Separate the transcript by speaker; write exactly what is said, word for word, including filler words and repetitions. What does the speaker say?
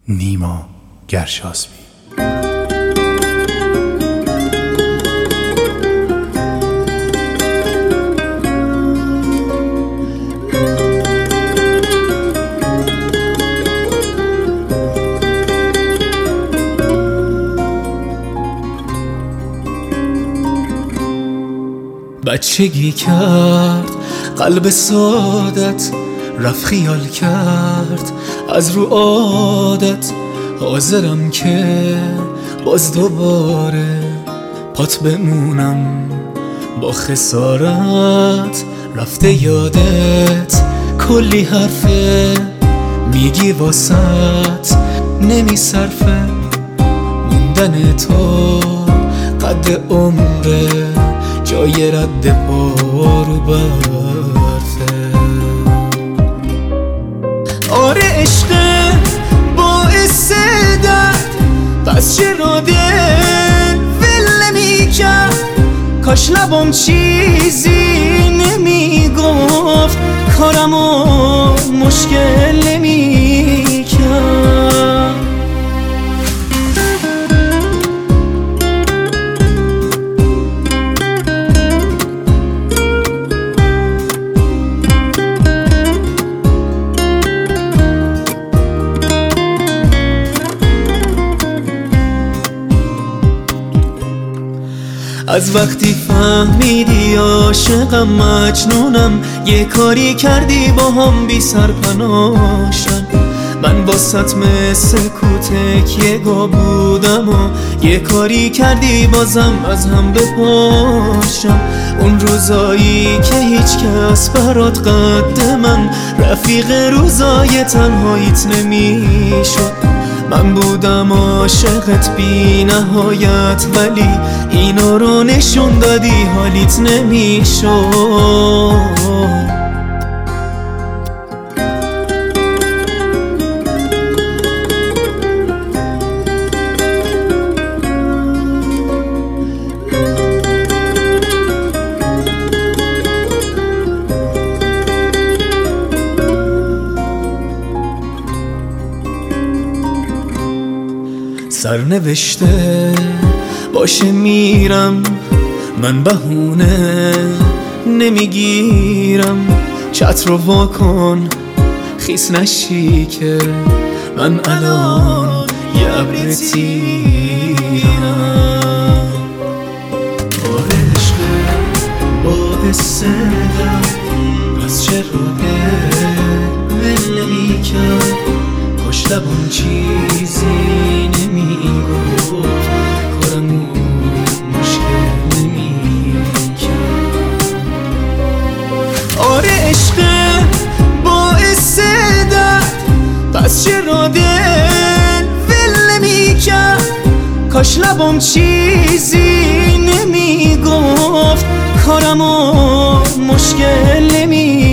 Speaker 1: نیما گرشاسبی.
Speaker 2: بچگی کرد قلب سادت، رفت خیال کرد از رو عادت. حاضرم که باز دوباره پات بمونم با خسارت. رفته یادت کلی حرفه میگی واسط نمی صرفه. موندن تو قد عمره، جای رد پا رو برفه. آره عشق باعث درد، پس چرا دل ول نمی‌کرد؟ کاش لبم چیزی نمیگفت، کارمو مشکل نمی‌کرد. از وقتی فهمیدی عاشقم مجنونم، یه کاری کردی با هم بی سرپناشم. من واسط مثل کوتک گا بودم و یه کاری کردی بازم از هم بپاشم. اون روزایی که هیچ کس برات قد من، رفیق روزای تنهاییت نمیشد. من بودم عاشقت بی نهایت، ولی اینا رو نشون دادی حالیت نمیشد. سرنوشته باشه میرم، من بهونه نمیگیرم. چت رو واکن خیس نشی که من الان یه ابر تیرم. آره عشق باعث درد، پس چرا دل ول نمی‌کرد؟ کاش لبم چیزی نمیگفت، کارمو مشکل نمی‌کرد. آره عشق باعث درد، پس چرا دل ول نمی‌کرد؟ کاش لبم چیزی نمیگفت، کارمو مشکل نمی‌کرد.